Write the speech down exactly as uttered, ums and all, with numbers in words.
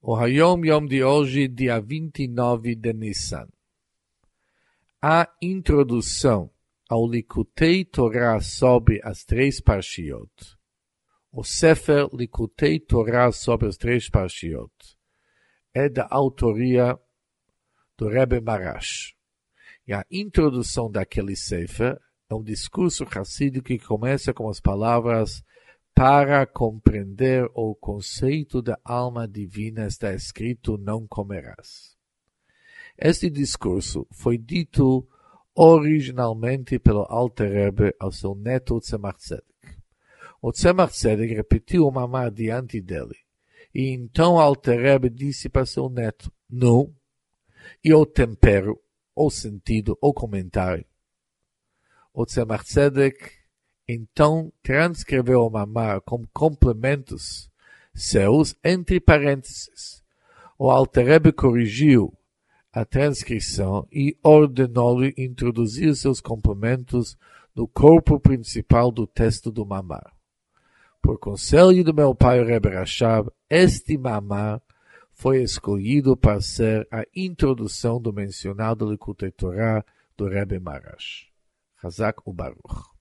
O Hayom Yom de hoje, dia vinte e nove de Nissan. A introdução ao Likutei Torá sobre as três Parshiot. O Sefer Likutei Torá sobre as três Parshiot é da autoria do Rebbe Maharash. E a introdução daquele Sefer é um discurso hassídico que começa com as palavras: para compreender o conceito da alma divina está escrito: não comerás. Este discurso foi dito originalmente pelo Alter Rebbe ao seu neto Tzemach Tzedek. O Tzemach Tzedek repetiu o mamar diante dele. E então o Alter Rebbe disse para seu neto: não. E o tempero, o sentido, o comentário. O Tzemach Tzedek então transcreveu o mamar com complementos seus entre parênteses. O Alter Rebbe corrigiu a transcrição e ordenou-lhe introduzir seus complementos no corpo principal do texto do mamar. Por conselho do meu pai, o Rebbe Rashab, este mamar foi escolhido para ser a introdução do mencionado Likutei Torá do Rebbe Maharash. Chazak u'Baruch.